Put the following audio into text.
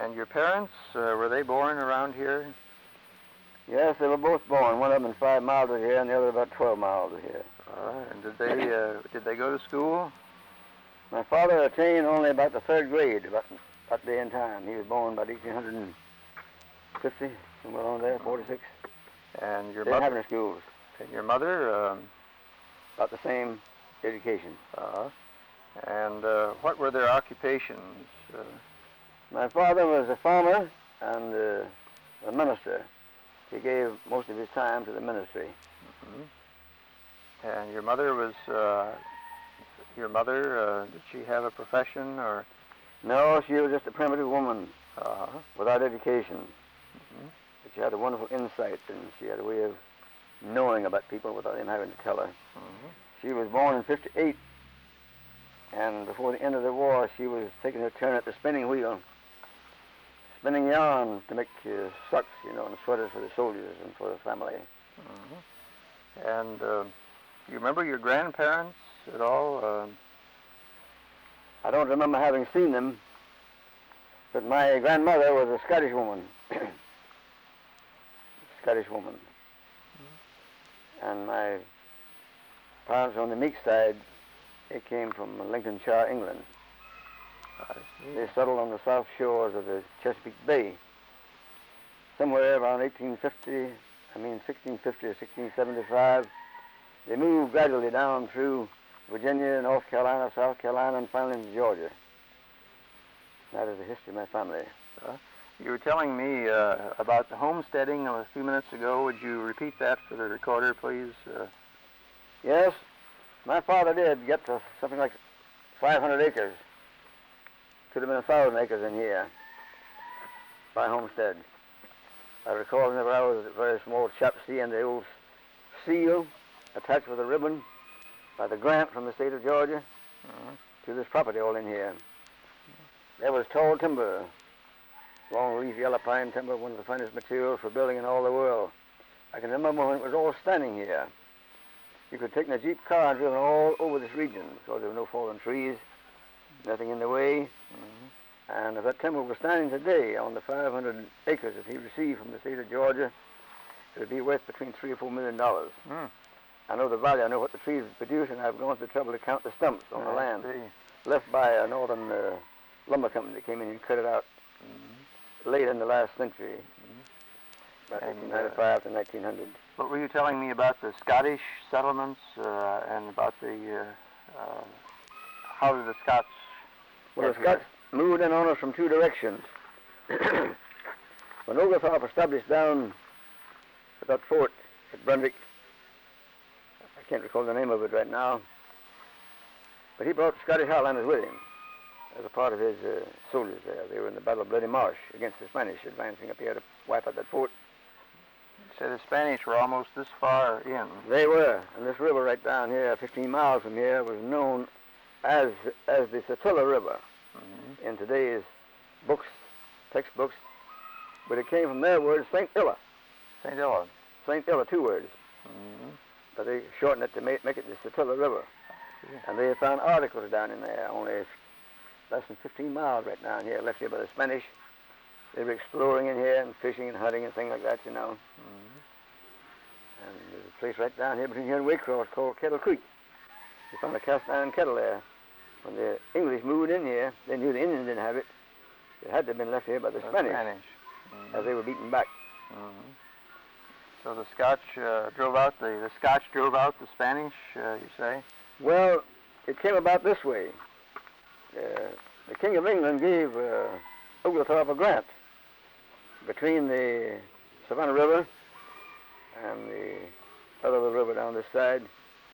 And your parents, were they born around here? Yes, they were both born. One of them 5 miles of here, and the other about 12 miles of here. And did they go to school? My father attained only about the 3rd grade, about day and time. He was born about 1850, somewhere along there, 46. And your Didn't mother? have any schools. And your mother? About the same education. And what were their occupations? My father was a farmer and a minister. He gave most of his time to the ministry. And your mother was, did she have a profession or? No, she was just a primitive woman without education. But she had a wonderful insight, and she had a way of knowing about people without him having to tell her. She was born in 58, and before the end of the war, she was taking her turn at the spinning wheel, spinning yarn to make socks, and sweaters for the soldiers and for the family. And do you remember your grandparents at all? I don't remember having seen them, but my grandmother was a Scottish woman. And my parents on the Meek side, they came from Lincolnshire, England. They settled on the south shores of the Chesapeake Bay. Somewhere around 1650 or 1675, they moved gradually down through Virginia, North Carolina, South Carolina, and finally into Georgia. That is the history of my family. You were telling me about the homesteading a few minutes ago. Would you repeat that for the recorder, please? Yes, my father did get to something like 500 acres. Could have been 1,000 acres in here by homestead. I recall whenever I was a very small chap seeing the old seal attached with a ribbon by the grant from the state of Georgia to this property all in here. There was tall timber, long leaf yellow pine timber, one of the finest materials for building in all the world. I can remember when it was all standing here. You could take a Jeep car and drive all over this region because there were no fallen trees, nothing in the way. And if that timber was standing today on the 500 acres that he received from the state of Georgia, it would be worth between $3 or $4 million. I know the value, I know what the trees would produce, and I've gone to the trouble to count the stumps on the land left by a northern lumber company that came in and cut it out late in the last century, about 1895 to 1900. What were you telling me about the Scottish settlements and about the, how did the Scots... Well, the Scots moved in on us from 2 directions. When Oglethorpe established down at that fort at Brunswick, I can't recall the name of it right now, but he brought Scottish Highlanders with him as a part of his soldiers there. They were in the Battle of Bloody Marsh against the Spanish, advancing up here to wipe out that fort. So the Spanish were almost this far in. They were, and this river right down here, 15 miles from here, was known as the Satilla River in today's books, textbooks, but it came from their word, St. Illa. St. Illa. St. Illa, 2 words. But they shortened it to make it the Satilla River. And they found articles down in there, only less than 15 miles right down here, left here by the Spanish. They were exploring in here and fishing and hunting and things like that, And there's a place right down here between here and Waycross called Kettle Creek. They found a cast iron kettle there. When the English moved in here, they knew the Indians didn't have it. It had to have been left here by the Spanish. As they were beaten back. So the Scotch drove out the Scotch drove out the Spanish, you say? Well, it came about this way. The King of England gave Oglethorpe a grant between the Savannah River and the other river down this side.